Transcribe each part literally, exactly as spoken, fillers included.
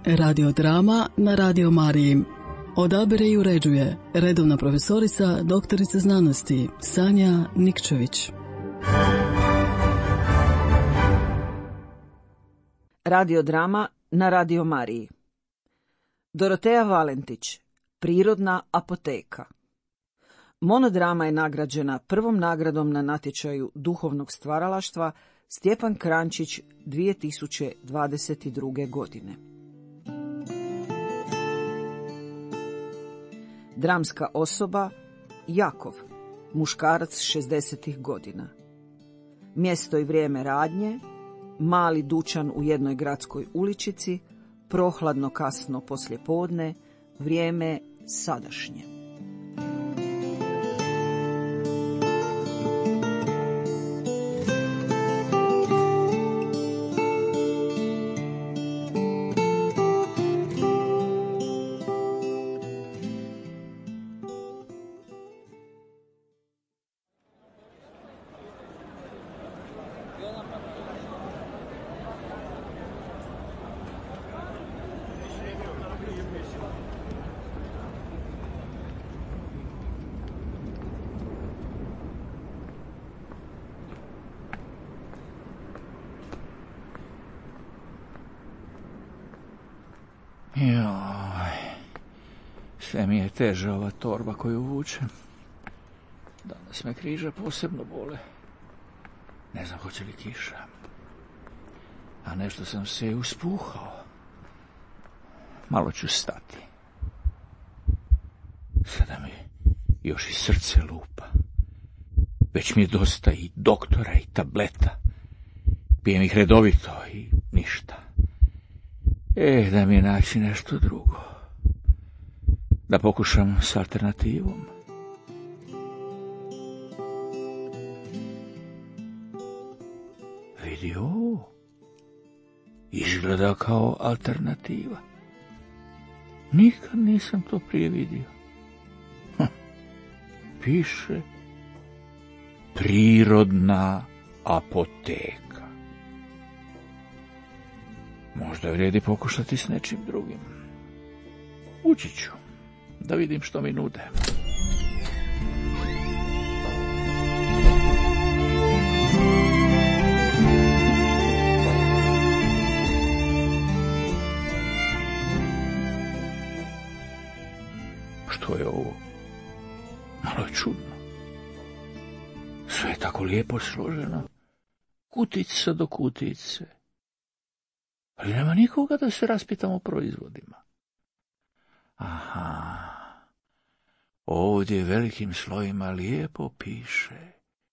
Radiodrama na Radio Mariji. Odabire i uređuje redovna profesorica, doktorica znanosti Sanja Nikčević. Radiodrama na Radio Mariji. Doroteja Valentić, Prirodna apoteka. Monodrama je nagrađena prvom nagradom na natječaju duhovnog stvaralaštva Stjepan Krančić dvije tisuće dvadeset druge. godine. Dramska osoba Jakov, muškarac šezdesetih godina. Mjesto i vrijeme radnje: mali dućan u jednoj gradskoj uličici, prohladno kasno poslijepodne, vrijeme sadašnje. Joj, sve mi je teža ova torba koju vučem. Danas me križa posebno bole. Ne znam hoće li kiša. A nešto sam se i uspuhao. Malo ću stati. Sada mi još i srce lupa. Već mi je dosta i doktora i tableta. Pijem ih redovito i ništa. E, da mi naći nešto drugo. Da pokušam s alternativom. Vidi ovo. Izgleda kao alternativa. Nikad nisam to prije vidio. Hm. Piše Prirodna apoteka. Možda vrijedi pokušati s nečim drugim. Ući ću, da vidim što mi nude. Što je ovo? Malo je čudno. Sve je tako lijepo složeno. Kutica do kutice. Ali nema nikoga da se raspitamo o proizvodima. Aha, ovdje velikim slojima lijepo piše: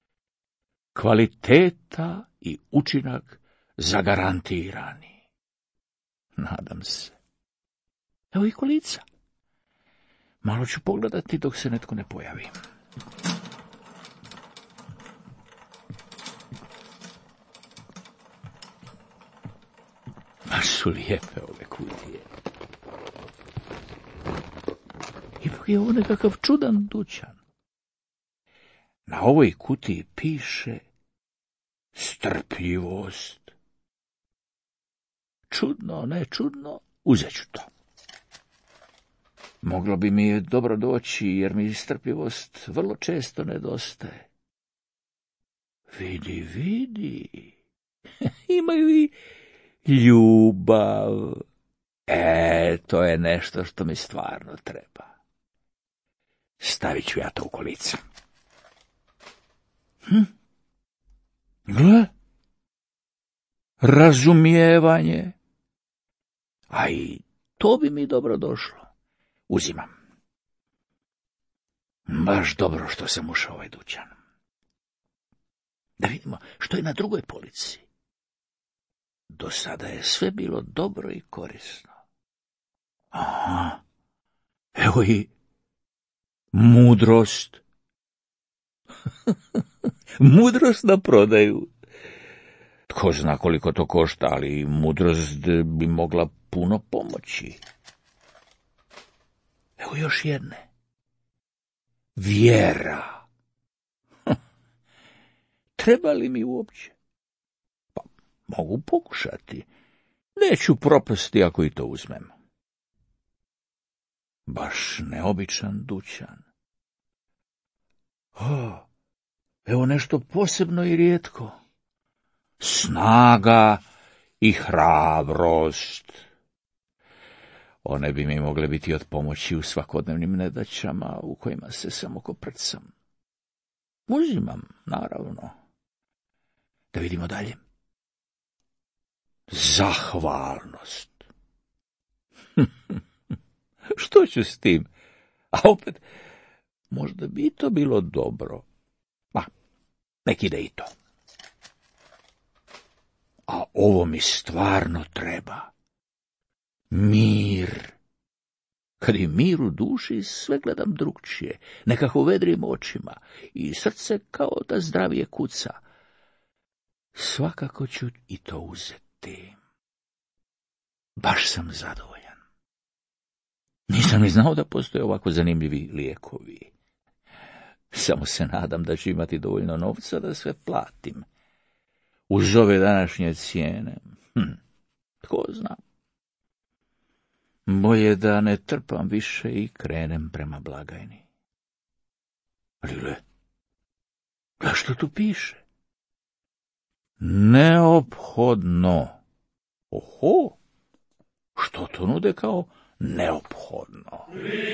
kvaliteta i učinak zagarantirani. Nadam se. Evo i kolica. Malo ću pogledati dok se netko ne pojavi. Baš su lijepe ove kutije. Ipak je ovo nekakav čudan dućan. Na ovoj kutiji piše strpljivost. Čudno, ne čudno, uzet ću to. Moglo bi mi je dobro doći, jer mi strpljivost vrlo često nedostaje. Vidi, vidi. Imaju i ljubav. E, to je nešto što mi stvarno treba. Stavit ću ja to u kolicu. Hm? Gle? Razumijevanje. A i to bi mi dobro došlo. Uzimam. Baš dobro što sam ušao u ovaj dućan. Da vidimo što je na drugoj polici. Do sada je sve bilo dobro i korisno. Aha, evo i mudrost. Mudrost na prodaju. Tko zna koliko to košta, ali mudrost bi mogla puno pomoći. Evo još jedne. Vjera. Treba li mi uopće? Pa, mogu pokušati. Neću propasti ako i to uzmem. Baš neobičan dućan. O, evo nešto posebno i rijetko. Snaga i hrabrost. One bi mi mogle biti od pomoći u svakodnevnim nedaćama u kojima se samo koprcam. Uzimam, naravno. Da vidimo dalje. Zahvalnost. Što ću s tim? A opet, možda bi to bilo dobro. Ma, nek ide i to. A ovo mi stvarno treba. Mir. Kad je mir u duši, sve gledam drugčije, nekako vedrim očima i srce kao da zdravije kuca. Svakako ću i to uzeti. Baš sam zadovoljan. Nisam ni znao da postoje ovako zanimljivi lijekovi. Samo se nadam da ću imati dovoljno novca da sve platim. Uz ove današnje cijene, hm, tko zna. Bolje da ne trpam više i krenem prema blagajni. Ali gle, gle što tu piše? Neophodno. Oho, što to nude kao neophodno?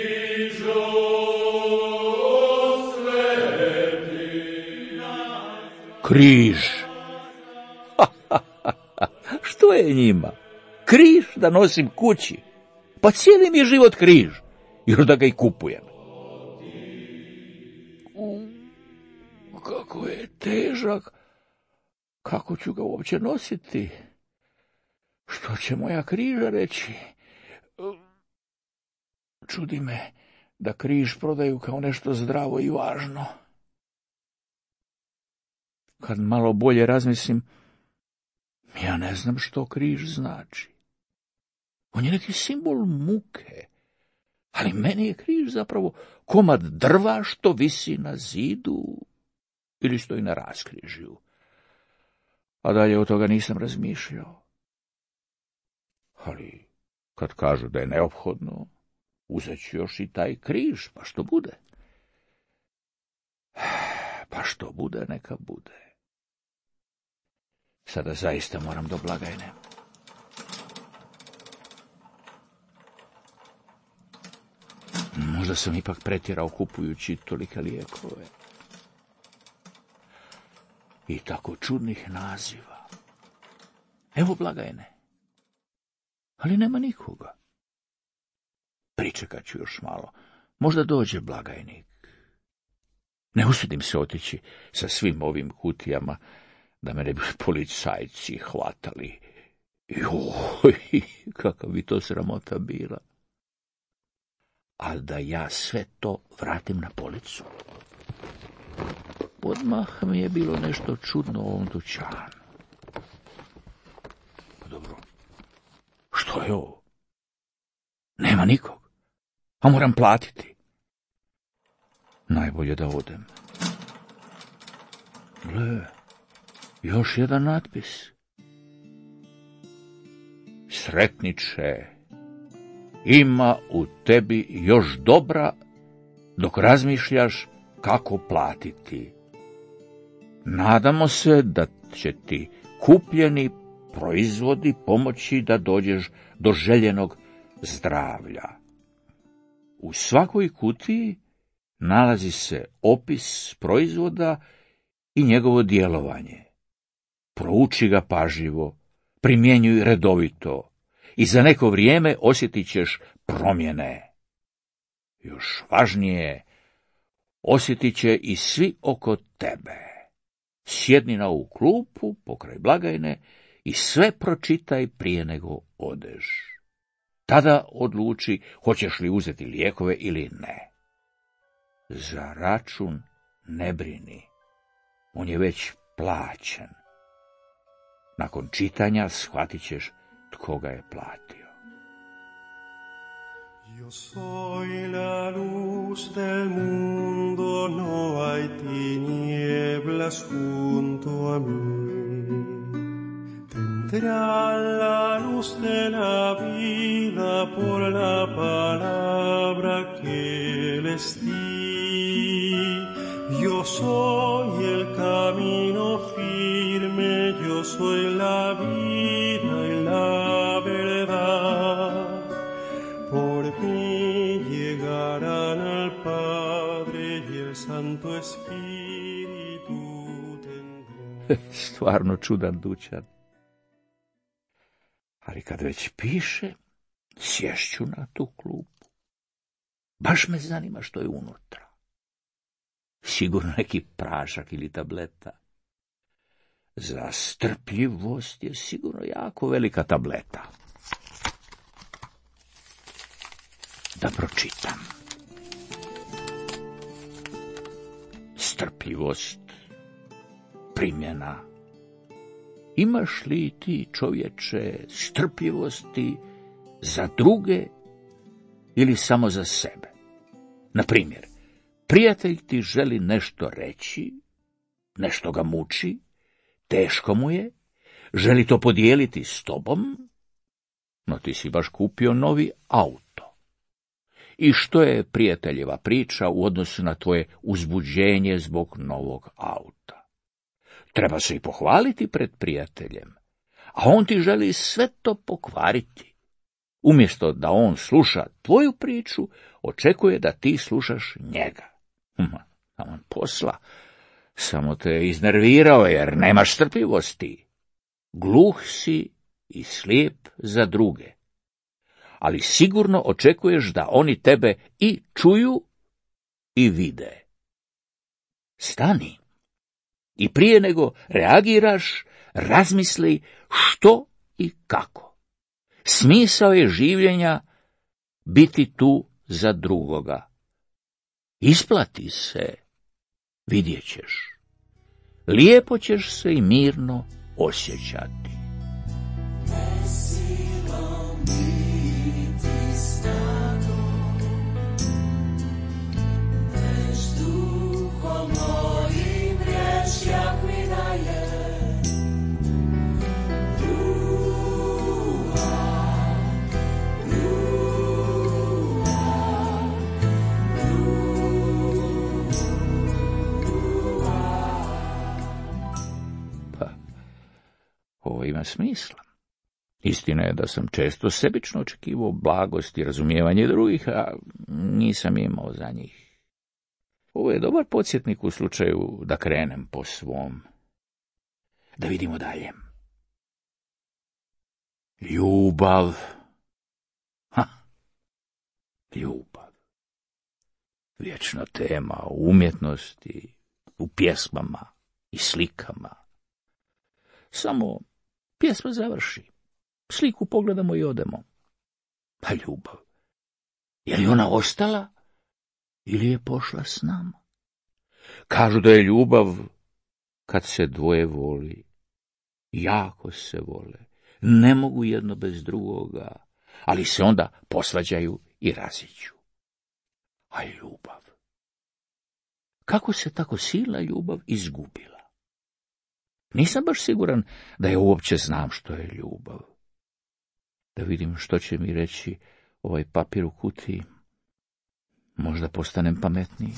Križ. Što je njima? Križ da nosim kući. Pa cijeli mi je život križ, još da ga i kupujem. U, kako je težak, kako ću ga uopće nositi? Što će moja križa reći? Čudi me da križ prodaju kao nešto zdravo i važno. Kad malo bolje razmislim, ja ne znam što križ znači. On je neki simbol muke, ali meni je križ zapravo komad drva što visi na zidu ili stoji na raskrižju. A dalje od toga nisam razmišljao. Ali kad kažu da je neophodno, uzet ću još i taj križ, pa što bude? Pa što bude, neka bude. Sada zaista moram do blagajne. Možda sam ipak pretjerao kupujući tolike lijekove. I tako čudnih naziva. Evo blagajne. Ali nema nikoga. Pričekat ću još malo. Možda dođe blagajnik. Ne usudim se otići sa svim ovim kutijama, da me ne bi policajci hvatali. Joj, kakva bi to sramota bila. Ali da ja sve to vratim na policu. Odmah mi je bilo nešto čudno u ovom dućanu. Pa dobro, što je ovo? Nema nikog, a moram platiti. Najbolje da odem. Gle, još jedan natpis. Sretniče, ima u tebi još dobra dok razmišljaš kako platiti. Nadamo se da će ti kupljeni proizvodi pomoći da dođeš do željenog zdravlja. U svakoj kutiji nalazi se opis proizvoda i njegovo djelovanje. Prouči ga pažljivo, primjenjuj redovito i za neko vrijeme osjetit ćeš promjene. Još važnije, osjetit će i svi oko tebe. Sjedni na ovu klupu pokraj blagajne i sve pročitaj prije nego odeš. Tada odluči hoćeš li uzeti lijekove ili ne. Za račun ne brini, on je već plaćen. Nakon čitanja shvatit ćeš tko ga je platio. Yo soy la luz del mundo, no hay tinieblas junto a mí. trae la luz de la vida por la palabra que les di. Yo soy el camino firme, yo soy la vida y la verdad. Por mí llegarán al Padre y el Santo Espíritu tendrá. Stvarno čudan dućan. Ali kad već piše, sješću na tu klupu. Baš me zanima što je unutra. Sigurno neki prašak ili tableta. Za strpljivost je sigurno jako velika tableta. Da pročitam. Strpljivost, primjena. Imaš li ti, čovječe, strpljivosti za druge ili samo za sebe? Na primjer, prijatelj ti želi nešto reći, nešto ga muči, teško mu je, želi to podijeliti s tobom, no ti si baš kupio novi auto. I što je prijateljeva priča u odnosu na tvoje uzbuđenje zbog novog auta? Treba se i pohvaliti pred prijateljem, a on ti želi sve to pokvariti. Umjesto da on sluša tvoju priču, očekuje da ti slušaš njega. Hm, a on posla, samo te iznervirao jer nemaš strpljivosti. Gluh si i slijep za druge. Ali sigurno očekuješ da oni tebe i čuju i vide. Stani. I prije nego reagiraš, razmisli što i kako. Smisao je življenja biti tu za drugoga. Isplati se, vidjet ćeš. Lijepo ćeš se i mirno osjećati. Ovo ima smisla. Istina je da sam često sebično očekivao blagost i razumijevanje drugih, a nisam imao za njih. Ovo je dobar podsjetnik u slučaju da krenem po svom. Da vidimo dalje. Ljubav. Ha, ljubav. Vječna tema u umjetnosti, u pjesmama i slikama. Samo pjesma završi. Sliku pogledamo i odemo. Pa ljubav. Je li ona ostala ili je pošla s nama? Kažu da je ljubav kad se dvoje voli. Jako se vole. Ne mogu jedno bez drugoga, ali se onda posvađaju i raziđu. A ljubav. Kako se tako silna ljubav izgubila? Nisam baš siguran da je uopće znam što je ljubav. Da vidim što će mi reći ovaj papir u kutiji. Možda postanem pametniji.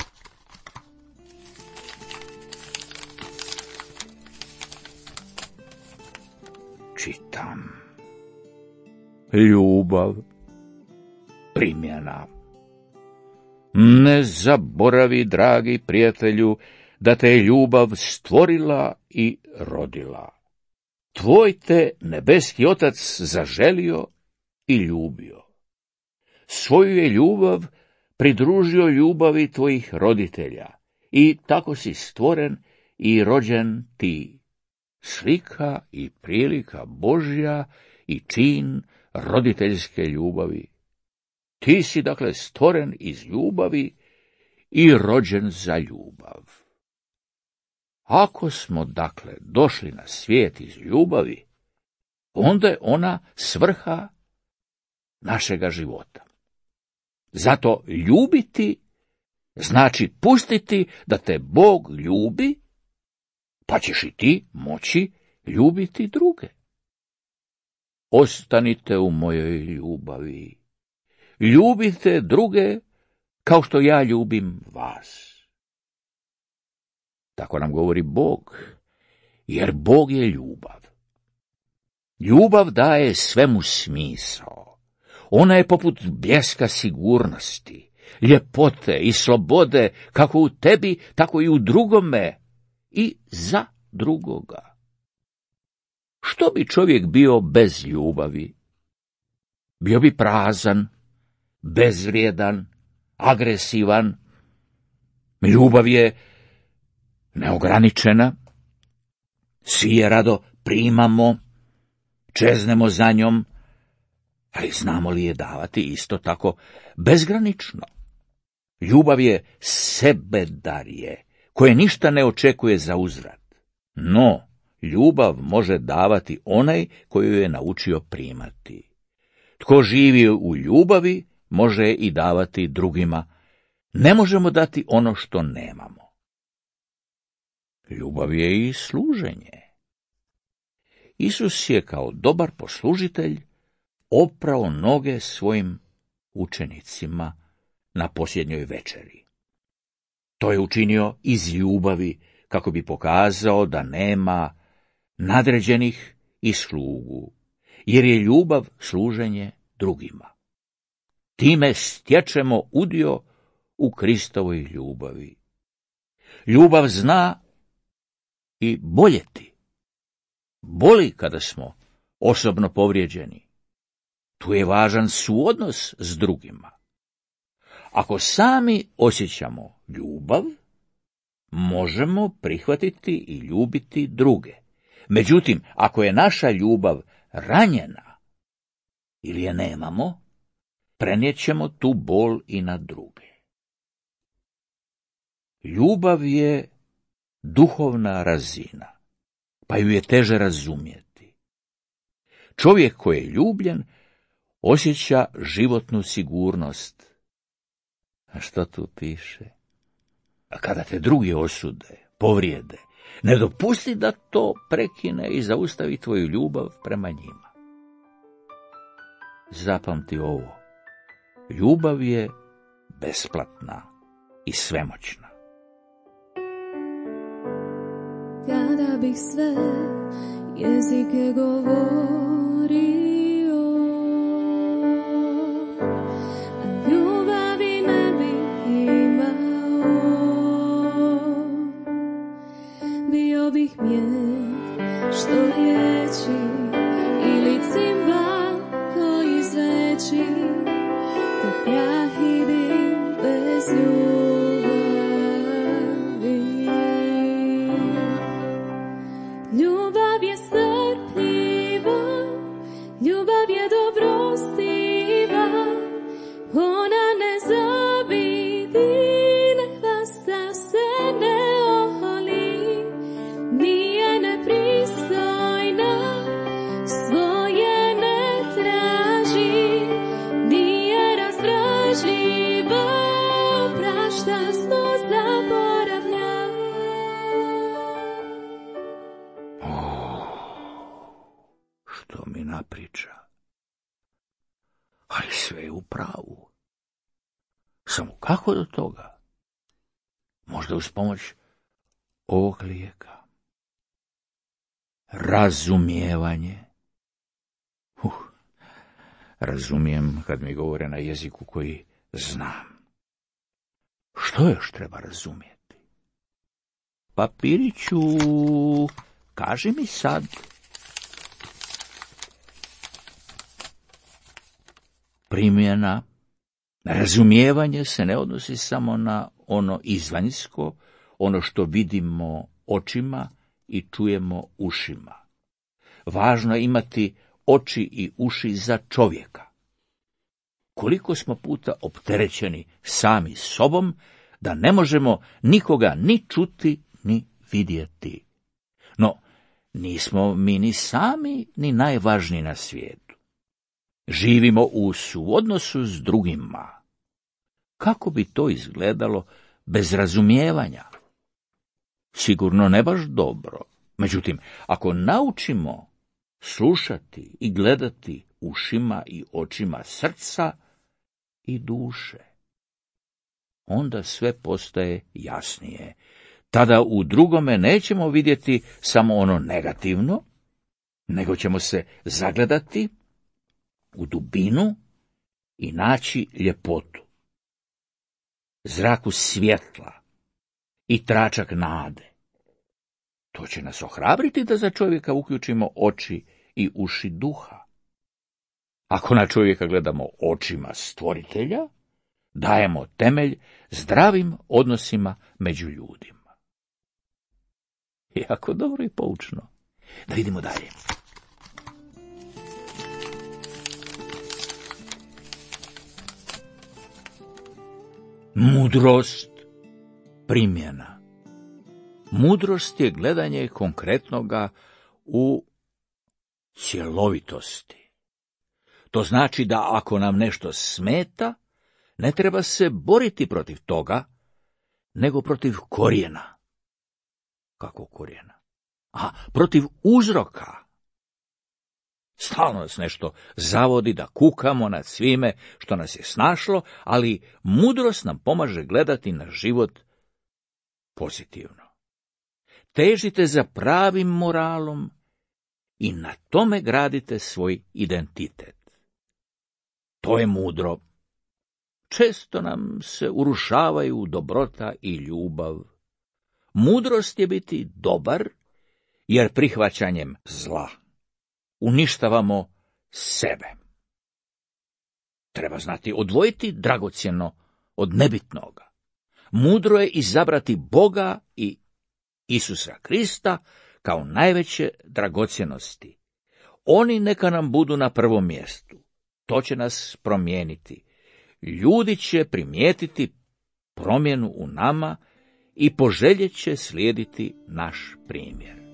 Čitam. Ljubav. Primjena. Ne zaboravi, dragi prijatelju, da te je ljubav stvorila i rodila. Tvoj te nebeski otac zaželio i ljubio. Svoju je ljubav pridružio ljubavi tvojih roditelja i tako si stvoren i rođen ti. Slika i prilika Božja i čin roditeljske ljubavi. Ti si dakle stvoren iz ljubavi i rođen za ljubav. Ako smo dakle došli na svijet iz ljubavi, onda je ona svrha našega života. Zato ljubiti znači pustiti da te Bog ljubi, pa ćeš i ti moći ljubiti druge. ostanite u mojoj ljubavi. Ljubite druge kao što ja ljubim vas. Tako nam govori Bog, jer Bog je ljubav. Ljubav daje svemu smisao. Ona je poput bljeska sigurnosti, ljepote i slobode, kako u tebi, tako i u drugome i za drugoga. Što bi čovjek bio bez ljubavi? Bio bi prazan, bezvrijedan, agresivan. Ljubav je neograničena, svi je rado primamo, čeznemo za njom, ali znamo li je davati isto tako bezgranično? Ljubav je sebedarje, koje ništa ne očekuje za uzvrat. No, ljubav može davati onaj koju je naučio primati. Tko živi u ljubavi, može i davati drugima. Ne možemo dati ono što nemamo. Ljubav je i služenje. Isus je kao dobar poslužitelj oprao noge svojim učenicima na posljednjoj večeri. To je učinio iz ljubavi, kako bi pokazao da nema nadređenih i slugu, jer je ljubav služenje drugima. Time stječemo udio u Kristovoj ljubavi. Ljubav zna i boljeti. Boli kada smo osobno povrijeđeni. Tu je važan suodnos s drugima. Ako sami osjećamo ljubav, možemo prihvatiti i ljubiti druge. Međutim, ako je naša ljubav ranjena ili je nemamo, prenijećemo tu bol i na druge. Ljubav je duhovna razina, pa ju je teže razumjeti. Čovjek koji je ljubljen osjeća životnu sigurnost. A što tu piše? A kada te drugi osude, povrijede, ne dopusti da to prekine i zaustavi tvoju ljubav prema njima. Zapamti ovo. Ljubav je besplatna i svemoćna. Kada bih sve jezike govorio, a ljubavi ne bih imao, bio bih mjed što riječi ili cimbal koji zveči, dok ja idem bez ljubavi. Ljubav je strpljiva, ljubav je dobrostiva, ona ne zavidi, ne hvasta se, ne oholi, nije nepristojna, svoje ne traži, nije razdražljiva, prašta, zlo zaboravlja. Što mi napriča? Ali sve je u pravu. Samo kako do toga? Možda uz pomoć ovog lijeka. Razumijevanje. Uh, razumijem kad mi govore na jeziku koji znam. Što još treba razumjeti? Papiriću, kaži mi sad. Primjena. Razumijevanje se ne odnosi samo na ono izvanjsko, ono što vidimo očima i čujemo ušima. Važno je imati oči i uši za čovjeka. Koliko smo puta opterećeni sami sobom, da ne možemo nikoga ni čuti, ni vidjeti. No, nismo mi ni sami, ni najvažniji na svijetu. Živimo u suodnosu s drugima. Kako bi to izgledalo bez razumijevanja? Sigurno ne baš dobro. Međutim, ako naučimo slušati i gledati ušima i očima srca i duše. Onda sve postaje jasnije. Tada u drugome nećemo vidjeti samo ono negativno, nego ćemo se zagledati u dubinu i naći ljepotu, zraku svjetla i tračak nade. To će nas ohrabriti da za čovjeka uključimo oči i uši duha. Ako na čovjeka gledamo očima stvoritelja, dajemo temelj zdravim odnosima među ljudima. Jako dobro i poučno. Da vidimo dalje. Mudrost primjena. Mudrost je gledanje konkretnoga u cjelovitosti. To znači da ako nam nešto smeta, ne treba se boriti protiv toga, nego protiv korijena. Kako korijena? A, protiv uzroka. Stalno nas nešto zavodi da kukamo nad svime što nas je snašlo, ali mudrost nam pomaže gledati na život pozitivno. Težite za pravim moralom i na tome gradite svoj identitet. To je mudro. Često nam se urušavaju dobrota i ljubav. Mudrost je biti dobar, jer prihvaćanjem zla uništavamo sebe. Treba znati odvojiti dragocjeno od nebitnoga. Mudro je izabrati Boga i Isusa Krista kao najveće dragocjenosti. Oni neka nam budu na prvom mjestu. To će nas promijeniti. Ljudi će primijetiti promjenu u nama i poželjet će slijediti naš primjer.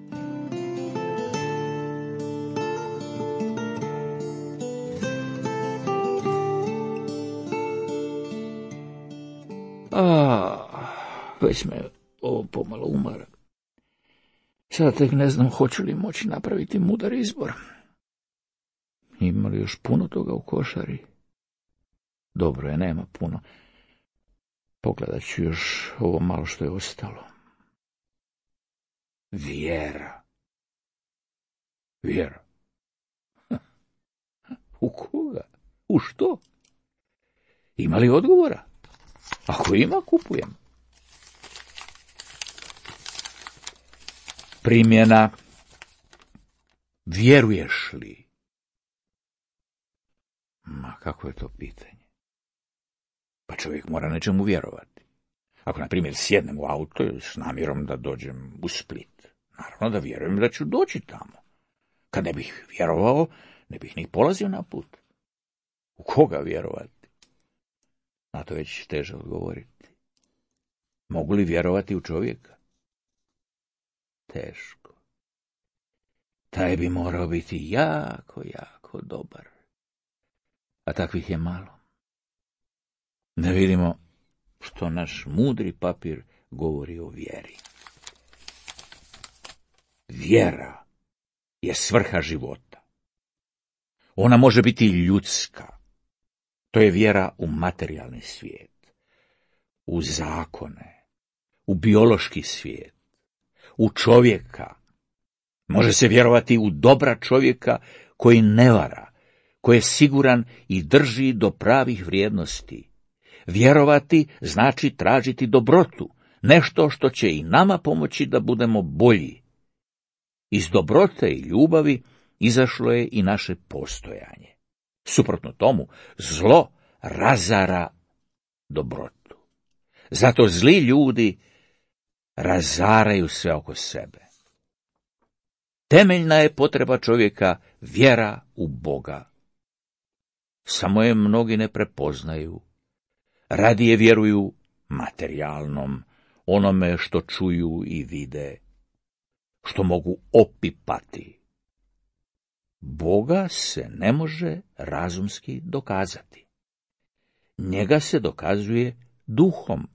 A, već me ovo pomalo umara. Sada tek ne znam hoću li moći napraviti mudar izbor. Ima li još puno toga u košari? Dobro je, nema puno. Pogledat ću još ovo malo što je ostalo. Vjera. Vjera. U koga? U što? Ima li odgovora? Ako ima, kupujem. Primjena. Vjeruješ li? Ma, kako je to pitanje? Pa čovjek mora nečemu vjerovati. Ako, na primjer, sjednem u auto s namjerom da dođem u Split, naravno da vjerujem da ću doći tamo. Kad ne bih vjerovao, ne bih ni polazio na put. U koga vjerovati? Na to već teže odgovoriti. Mogu li vjerovati u čovjeka? Teško. Taj bi morao biti jako, jako dobar. A takvih je malo. Da vidimo što naš mudri papir govori o vjeri. Vjera je svrha života. Ona može biti ljudska. To je vjera u materijalni svijet, u zakone, u biološki svijet, u čovjeka. Može se vjerovati u dobra čovjeka koji ne vara, koji je siguran i drži do pravih vrijednosti. Vjerovati znači tražiti dobrotu, nešto što će i nama pomoći da budemo bolji. Iz dobrote i ljubavi izašlo je i naše postojanje. Suprotno tomu, zlo razara dobrotu. Zato zli ljudi razaraju sve oko sebe. Temeljna je potreba čovjeka vjera u Boga. Samo je mnogi ne prepoznaju. Radije vjeruju materijalnom, onome što čuju i vide, što mogu opipati. Boga se ne može razumski dokazati. Njega se dokazuje duhom.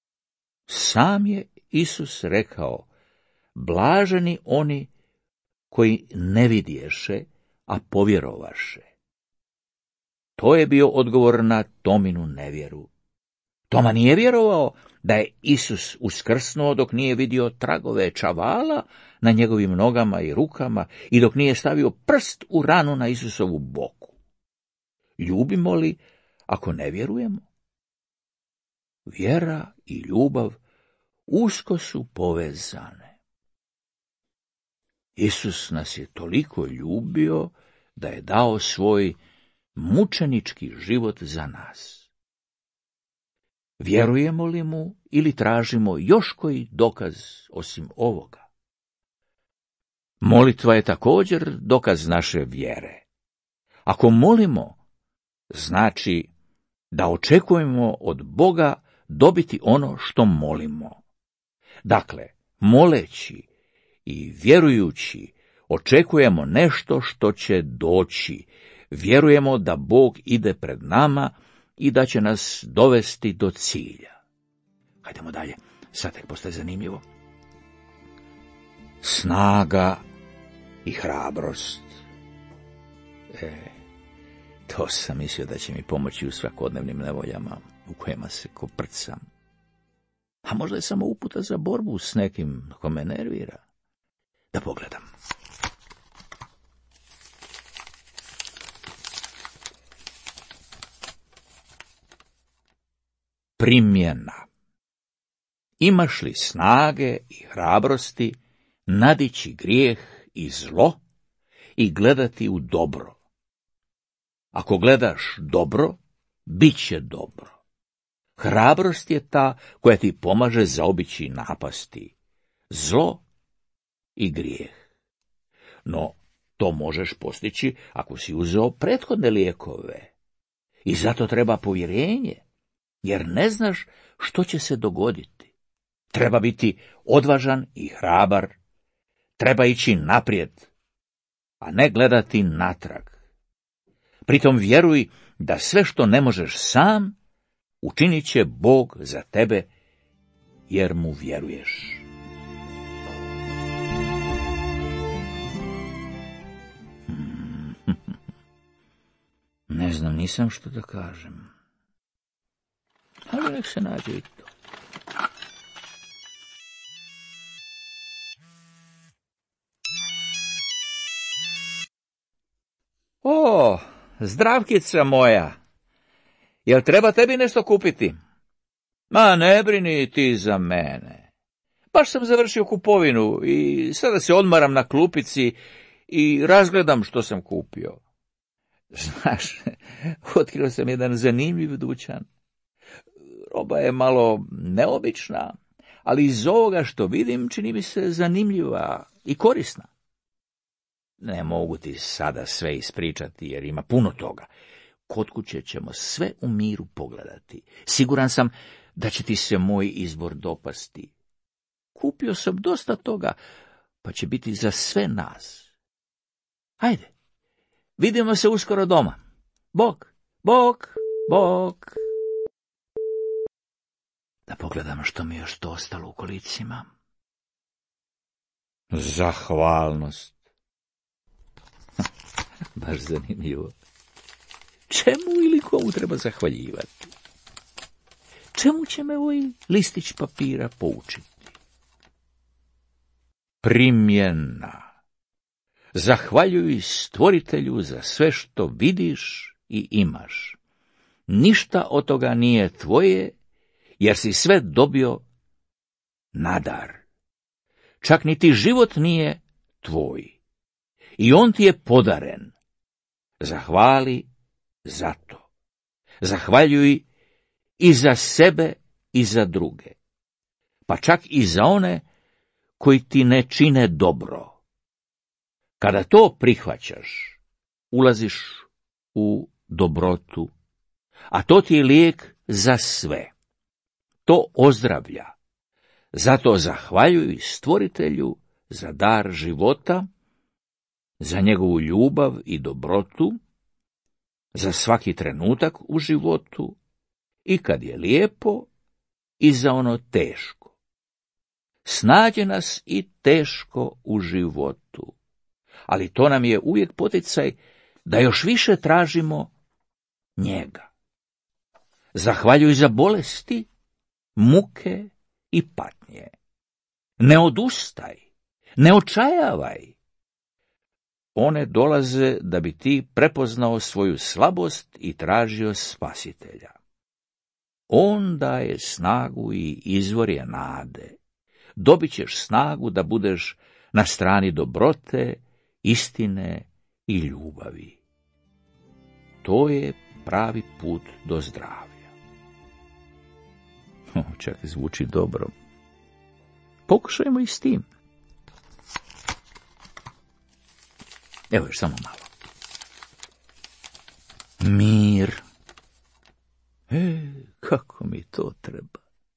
Sam je Isus rekao, blaženi oni koji ne vidješe, a povjerovaše. To je bio odgovor na Tominu nevjeru. Toma nije vjerovao da je Isus uskrsnuo dok nije vidio tragove čavala na njegovim nogama i rukama i dok nije stavio prst u ranu na Isusovu boku. Ljubimo li ako ne vjerujemo? Vjera i ljubav usko su povezane. Isus nas je toliko ljubio da je dao svoj mučenički život za nas. Vjerujemo li mu ili tražimo još koji dokaz osim ovoga? Molitva je također dokaz naše vjere. Ako molimo, znači da očekujemo od Boga dobiti ono što molimo. Dakle, moleći i vjerujući očekujemo nešto što će doći. Vjerujemo da Bog ide pred nama i da će nas dovesti do cilja. Hajdemo dalje, sad tek postaje zanimljivo. Snaga i hrabrost. E, to sam mislio da će mi pomoći u svakodnevnim nevoljama u kojima se koprcam. A možda je samo uputa za borbu s nekim ko me nervira. Da pogledam. Primjena. Imaš li snage i hrabrosti nadići grijeh i zlo i gledati u dobro? Ako gledaš dobro, bit će dobro. Hrabrost je ta koja ti pomaže zaobići napasti, zlo i grijeh. No, to možeš postići ako si uzeo prethodne lijekove. I zato treba povjerenje, jer ne znaš što će se dogoditi. Treba biti odvažan i hrabar, treba ići naprijed, a ne gledati natrag. Pritom vjeruj da sve što ne možeš sam, učinit će Bog za tebe, jer mu vjeruješ. Ne znam, nisam što da kažem. Ali nek se nađe i to. O, zdravkica moja, jel treba tebi nešto kupiti? Ma ne brini ti za mene. Baš sam završio kupovinu i sada se odmaram na klupici i razgledam što sam kupio. Znaš, otkrio sam jedan zanimljiv dućan. Roba je malo neobična, ali iz ovoga što vidim čini mi se zanimljiva i korisna. Ne mogu ti sada sve ispričati jer ima puno toga. Kod kuće ćemo sve u miru pogledati. Siguran sam da će ti se moj izbor dopasti. Kupio sam dosta toga, pa će biti za sve nas. Hajde, vidimo se uskoro doma. Bog, Bog, Bog. Da pogledam što mi još to ostalo u kolicima. Zahvalnost. Baš zanimljivo. Čemu ili komu treba zahvaljivati? Čemu će me ovaj listić papira poučiti? Primjena. Zahvaljuj stvoritelju za sve što vidiš i imaš. Ništa od toga nije tvoje, jer si sve dobio na dar. Čak niti život nije tvoj. I on ti je podaren. Zahvali za to. Zahvaljuj i za sebe i za druge. Pa čak i za one koji ti ne čine dobro. Kada to prihvaćaš, ulaziš u dobrotu, a to ti je lijek za sve. To ozdravlja. Zato zahvaljuj stvoritelju za dar života, za njegovu ljubav i dobrotu, za svaki trenutak u životu, i kad je lijepo, i za ono teško. Snađe nas i teško u životu. ali to nam je uvijek poticaj da još više tražimo njega. Zahvaljuj za bolesti, muke i patnje. Ne odustaj, ne očajavaj. One dolaze da bi ti prepoznao svoju slabost i tražio spasitelja. On daje snagu i izvor je nade. Dobit ćeš snagu da budeš na strani dobrote, istine i ljubavi. To je pravi put do zdravlja. Čak zvuči dobro. Pokušajmo i s tim. Evo još samo malo. Mir. E, kako mi to treba.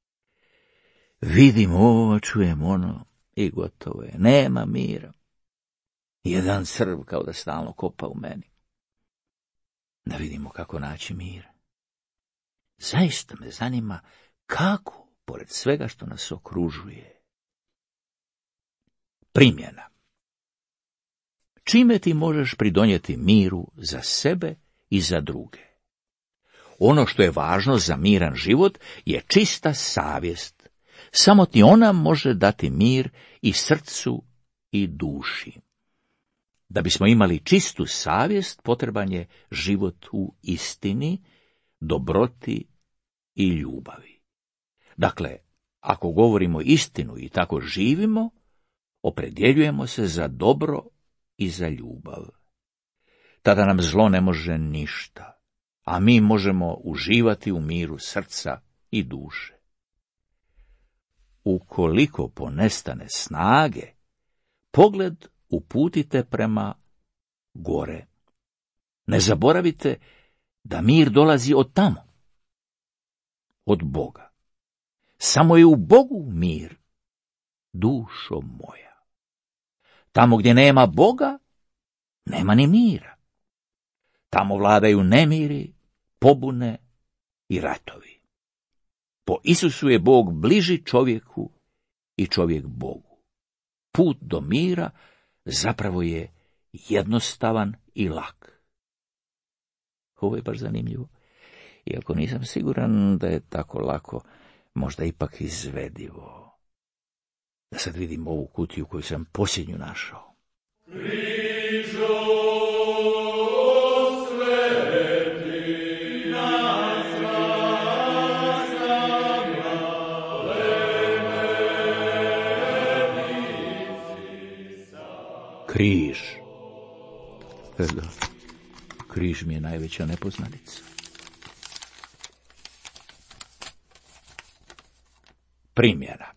Vidim ovo, čujem ono i gotovo je. Nema mira. Jedan crv kao da stalno kopa u meni. Da vidimo kako naći mir. Zaista me zanima kako, pored svega što nas okružuje. Primjena. Čime ti možeš pridonijeti miru za sebe i za druge? Ono što je važno za miran život je čista savjest. Samo ti ona može dati mir i srcu i duši. Da bismo imali čistu savjest, potreban je život u istini, dobroti i ljubavi. Dakle, ako govorimo istinu i tako živimo, opredjeljujemo se za dobro i za ljubav. Tada nam zlo ne može ništa, a mi možemo uživati u miru srca i duše. Ukoliko ponestane snage, pogled uputite prema gore. Ne zaboravite da mir dolazi od tamo, od Boga. Samo je u Bogu mir, dušo moja. Tamo gdje nema Boga, nema ni mira. Tamo vladaju nemiri, pobune i ratovi. Po Isusu je Bog bliži čovjeku i čovjek Bogu. Put do mira zapravo je jednostavan i lak. Ovo je baš zanimljivo. Iako nisam siguran da je tako lako, možda ipak izvedivo. Da sad vidim ovu kutiju koju sam posljednju našao. Križ. E da, križ mi je najveća nepoznanica. Primjera.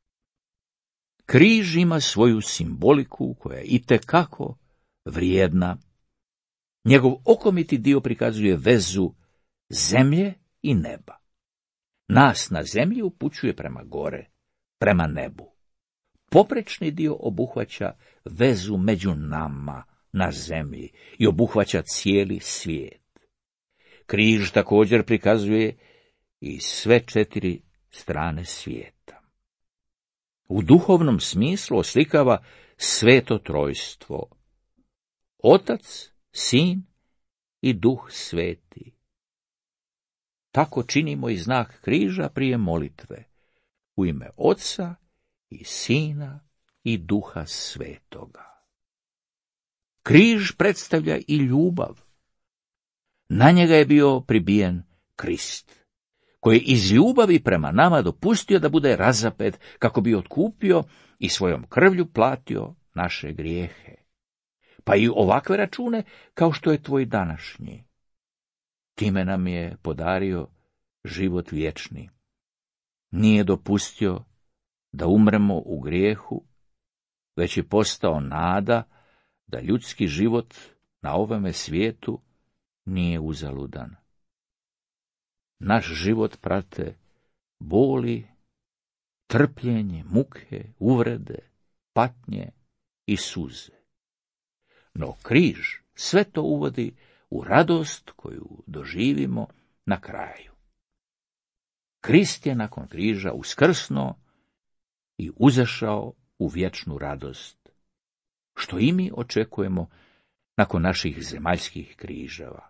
Križ ima svoju simboliku koja je itekako vrijedna. Njegov okomiti dio prikazuje vezu zemlje i neba. Nas na zemlji upućuje prema gore, prema nebu. Poprečni dio obuhvaća vezu među nama na zemlji i obuhvaća cijeli svijet. Križ također prikazuje i sve četiri strane svijeta. U duhovnom smislu oslikava sveto trojstvo. Otac, Sin i Duh Sveti. Tako činimo i znak križa prije molitve. U ime Oca i Sina i Duha Svetoga. Križ predstavlja i ljubav. Na njega je bio pribijen Krist, koji iz ljubavi prema nama dopustio da bude razapet kako bi otkupio i svojom krvlju platio naše grijehe. Pa i ovakve račune kao što je tvoj današnji. Time nam je podario život vječni. Nije dopustio da umremo u grijehu, već je postao nada da ljudski život na ovome svijetu nije uzaludan. Naš život prate boli, trpljenje, muke, uvrede, patnje i suze. No križ sve to uvodi u radost koju doživimo na kraju. Krist je nakon križa uskrsnuo i uzašao u vječnu radost. što i mi očekujemo nakon naših zemaljskih križeva.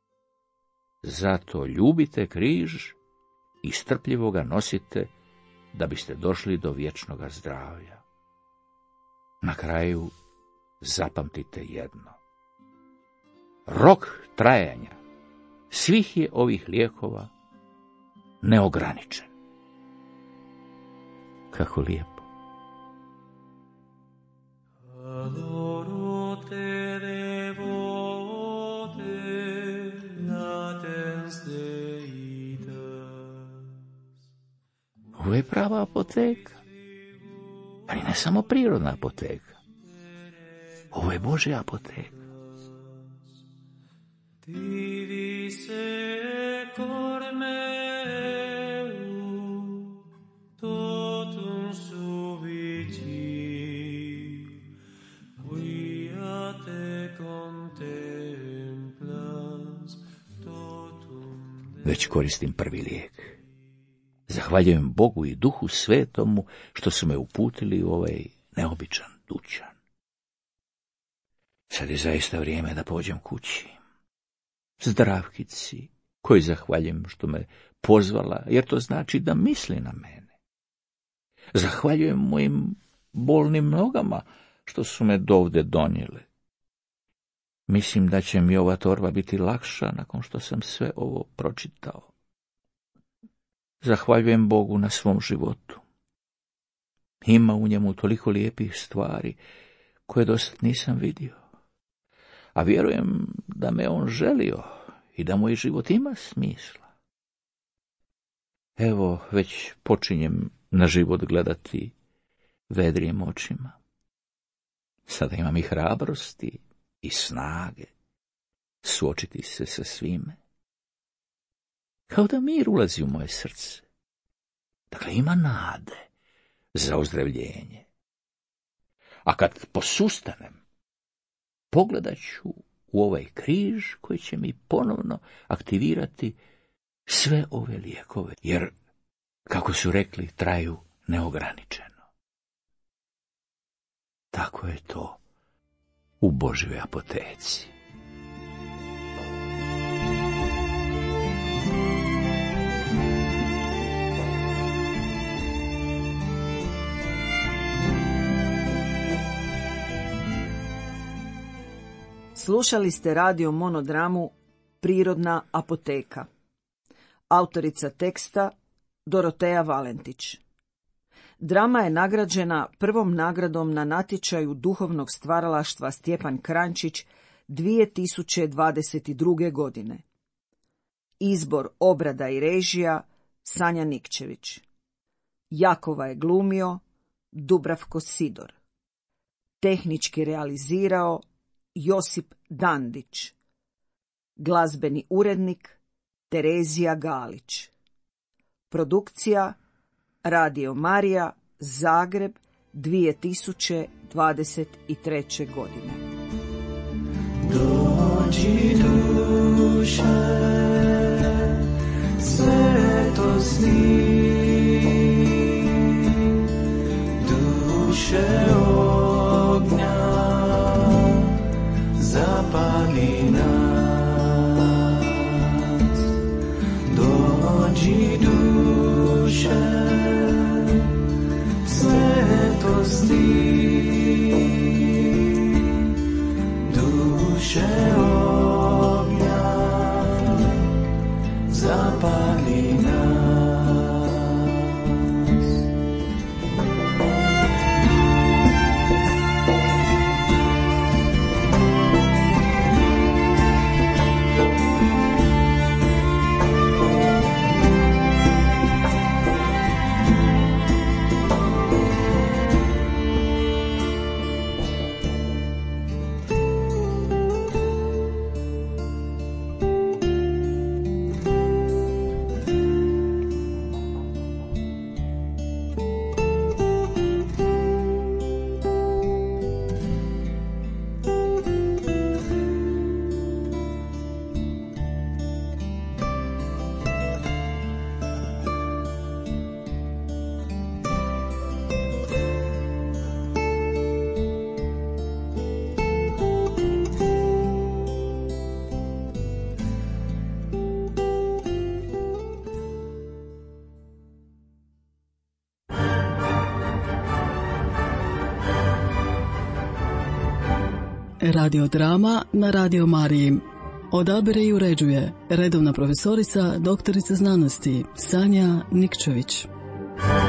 Zato ljubite križ i strpljivo ga nosite, da biste došli do vječnoga zdravlja. Na kraju zapamtite jedno. Rok trajanja svih je ovih lijekova neograničen. Kako lijepo. Adoro te devote, latens Deitas. Ovo je prava apoteka. Ali ne samo prirodna apoteka. Ovo je Božja apoteka. Tivi se cor meum, totum subici, quia te contemplas, totum. Već koristim prvi lijek. Zahvaljujem Bogu i Duhu Svetomu što su me uputili u ovaj neobičan dućan. Sad je zaista vrijeme da pođem kući. Zdravkici, koji zahvaljujem što me pozvala, jer to znači da misli na mene. Zahvaljujem mojim bolnim nogama što su me dovde donijele. Mislim da će mi ova torba biti lakša nakon što sam sve ovo pročitao. Zahvaljujem Bogu na svom životu. Ima u njemu toliko lijepih stvari koje dosad nisam vidio. A vjerujem da me on želio i da moj život ima smisla. Evo, već počinjem na život gledati vedrijim očima. Sada imam i hrabrosti i snage suočiti se sa svime. Kao da mir ulazi u moje srce. Dakle, ima nade za ozdravljenje. A kad posustanem, pogledat ću u ovaj križ koji će mi ponovno aktivirati sve ove lijekove, jer, kako su rekli, traju neograničeno. Tako je to u Božjoj apoteci. Slušali ste radio monodramu Prirodna apoteka. Autorica teksta Doroteja Valentić. Drama je nagrađena prvom nagradom na natječaju duhovnog stvaralaštva Stjepan Kranjčić dvije tisuće dvadeset druge. godine. Izbor, obrada i režija Sanja Nikčević. Jakova je glumio Dubravko Sidor. Tehnički realizirao Josip Dandić. Glazbeni urednik Terezija Galić. Produkcija Radio Marija, Zagreb, dvije tisuće dvadeset treće. godine. Dođi duše, svetosti, duše ognja, zapali nas. Dođi duše, svetosti, duše ognja, zapali nas. Radiodrama na Radio Mariji. Odabire i uređuje redovna profesorica, doktorica znanosti Sanja Nikčević.